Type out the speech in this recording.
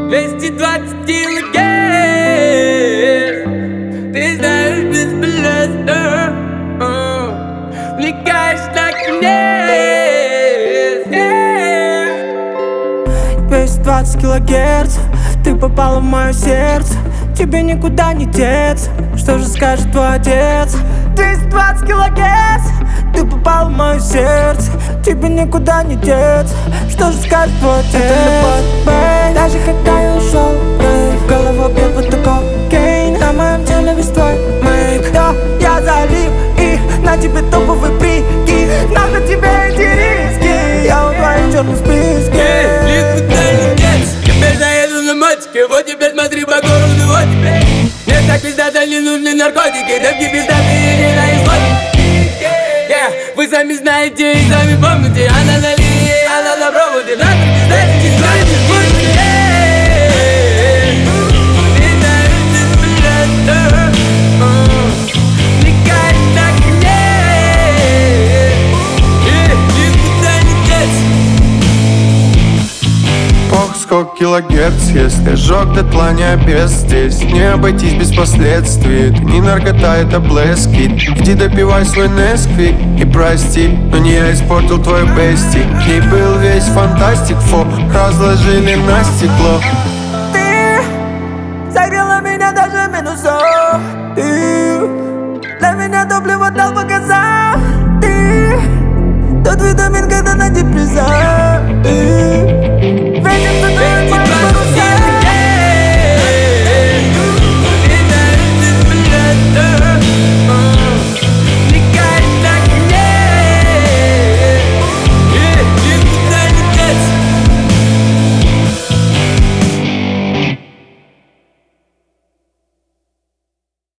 220 килогерц. Ты знаешь, бесполезно, влекаешь на конец. 220 килогерц, ты попала в мое сердце. Тебе никуда не деться, что же скажет твой отец? 220 килогерц, ты попала в мое сердце. Тебе никуда не деться, что же скажет твой отец? Это любовь, бэй. Даже когда я ушел, в голову бьет будто кокаин. На моем теле весь твой мейк. Да, я залип, и на тебе топовый прикид. Нахуй тебе эти риски, я у твоих черных списке. Ликвидальный кекс, теперь заеду на мотике. Вот теперь смотри по городу, вот теперь. Мне так пиздато не нужны наркотики. Девки пиздатые не на исходе. Вы сами знаете и сами помните. Она на линии, она на проводе. Нахуй не знаете, не знаете, Сколько килогерц, если жёг дотла не обез здесь. Не обойтись без последствий, это не наркота, это блэски. Иди допивай свой Несквик и прости, но не я испортил твой бести. Ней был весь фантастик, фо, разложили на стекло. Ты согрела меня даже минусом. Ты для меня топливо дал по газам. Ты тот витамин, когда на депрессах.